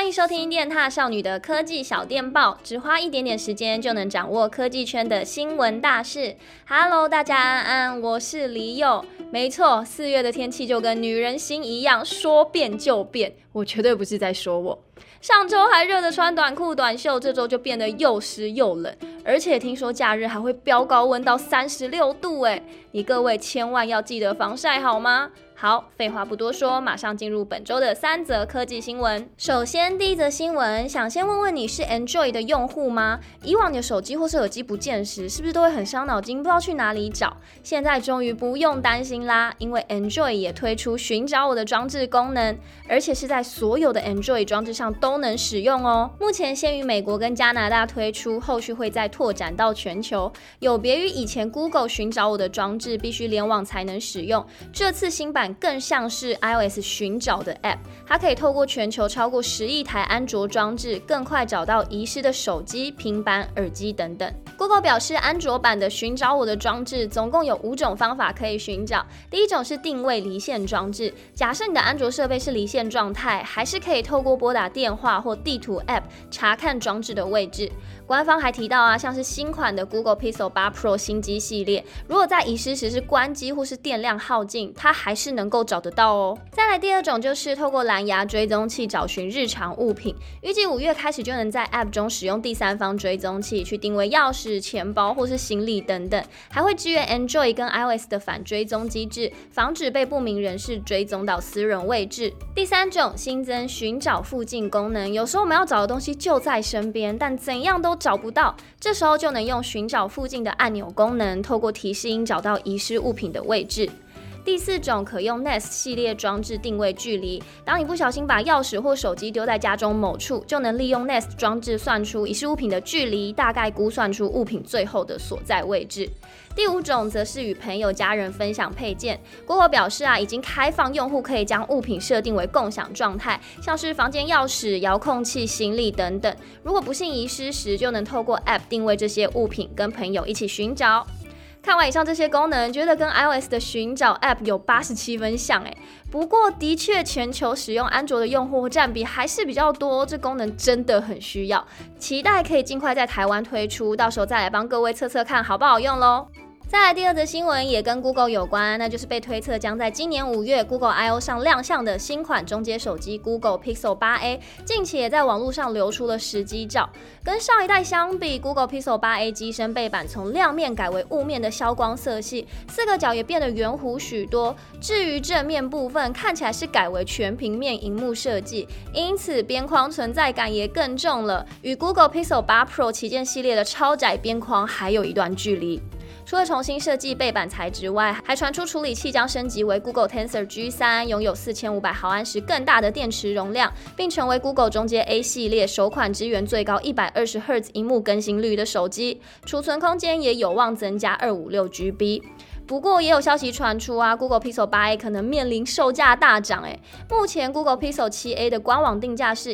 迎收听电踏少女的科技小电报，只花一点点时间就能掌握科技圈的新闻大事。Hello， 大家安安，我是李友。没错，4月的天气就跟女人心一样，说变就变。我绝对不是在说我。上周还热得穿短裤短袖，这周就变得又湿又冷，而且听说假日还会飙高温到36度耶！你各位千万要记得防晒好吗？好，废话不多说，马上进入本周的3则科技新闻。首先，第一则新闻，想先问问你是 Android 的用户吗？以往你的手机或是耳机不见时，是不是都会很伤脑筋，不知道去哪里找？现在终于不用担心啦，因为 Android 也推出寻找我的装置功能，而且是在所有的 Android 装置上都能使用哦。目前先于美国跟加拿大推出，后续会再拓展到全球。有别于以前 Google 寻找我的装置必须联网才能使用，这次新版更像是 iOS 寻找的 App， 它可以透过全球超过10亿台安卓装置，更快找到遗失的手机、平板、耳机等等。Google 表示，安卓版的寻找我的装置总共有5种方法可以寻找。第一种是定位离线装置，假设你的安卓设备是离线状态，还是可以透过拨打电话或地图 App 查看装置的位置。官方还提到像是新款的 Google Pixel 8 Pro 新机系列，如果在遗失时是关机或是电量耗尽，它还是能够找得到哦。再来第二种就是透过蓝牙追踪器找寻日常物品，预计5月开始就能在 App 中使用第三方追踪器去定位钥匙、钱包或是行李等等，还会支援 Android 跟 iOS 的反追踪机制，防止被不明人士追踪到私人位置。第三种，新增寻找附近功能，有时候我们要找的东西就在身边，但怎样都找不到，这时候就能用寻找附近的按钮功能，透过提示音找到遗失物品的位置。第4种，可用 Nest 系列装置定位距离，当你不小心把钥匙或手机丢在家中某处，就能利用 Nest 装置算出遗失物品的距离，大概估算出物品最后的所在位置。第5种则是与朋友家人分享配件。Google 表示已经开放用户可以将物品设定为共享状态，像是房间钥匙、遥控器、行李等等。如果不幸遗失时，就能透过 App 定位这些物品，跟朋友一起寻找。看完以上这些功能，觉得跟 iOS 的寻找 App 有87分像不过的确全球使用安卓的用户占比还是比较多，这功能真的很需要，期待可以尽快在台湾推出，到时候再来帮各位测测看好不好用咯。再来第2则新闻也跟 Google 有关，那就是被推测将在今年5月 Google I/O 上亮相的新款中阶手机 Google Pixel 8a， 近期也在网络上流出了实机照。跟上一代相比， Google Pixel 8a 机身背板从亮面改为雾面的消光色系，4个角也变得圆弧许多。至于正面部分，看起来是改为全平面萤幕设计，因此边框存在感也更重了，与 Google Pixel 8 Pro 旗舰系列的超窄边框还有一段距离。除了重新设计背板材质外，还传出处理器将升级为 Google Tensor G3， 拥有4500毫安时更大的电池容量，并成为 Google 中阶 A 系列首款支援最高 120Hz 萤幕更新率的手机，储存空间也有望增加 256GB。不过也有消息传出Google Pixel 8a 可能面临售价大涨目前 Google Pixel 7a 的官网定价是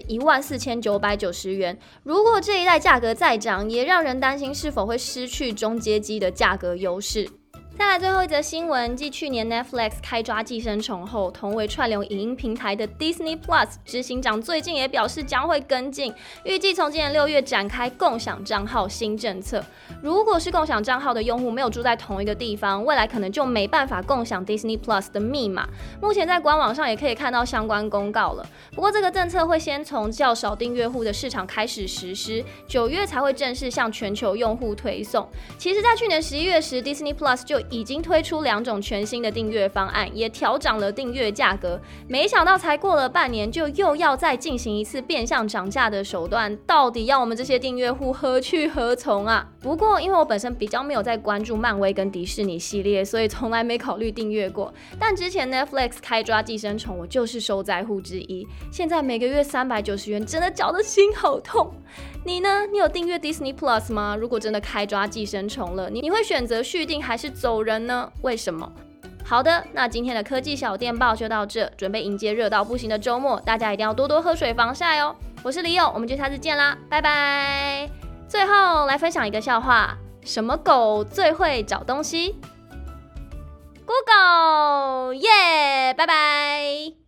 14990元，如果这一代价格再涨，也让人担心是否会失去中阶机的价格优势。再来最后一则新闻，继去年 Netflix 开抓寄生虫后，同为串流影音平台的 Disney Plus 执行长最近也表示将会跟进，预计从今年6月展开共享账号新政策。如果是共享账号的用户没有住在同一个地方，未来可能就没办法共享 Disney Plus 的密码。目前在官网上也可以看到相关公告了。不过这个政策会先从较少订阅户的市场开始实施，9月才会正式向全球用户推送。其实在去年11月时 Disney Plus 就已经推出2种全新的订阅方案，也调涨了订阅价格。没想到才过了半年，就又要再进行一次变相涨价的手段，到底要我们这些订阅户何去何从啊？不过因为我本身比较没有在关注漫威跟迪士尼系列，所以从来没考虑订阅过。但之前 Netflix 开抓寄生虫，我就是受灾户之一。现在每个月390元，真的搅得心好痛。你呢？你有订阅 Disney Plus 吗？如果真的开抓寄生虫了，你会选择续订还是走人呢？为什么？好的，那今天的科技小电报就到这，准备迎接热到不行的周末，大家一定要多多喝水防晒哦。我是李友，我们就下次见啦，拜拜。最后来分享一个笑话，什么狗最会找东西？ Google， 耶，拜拜。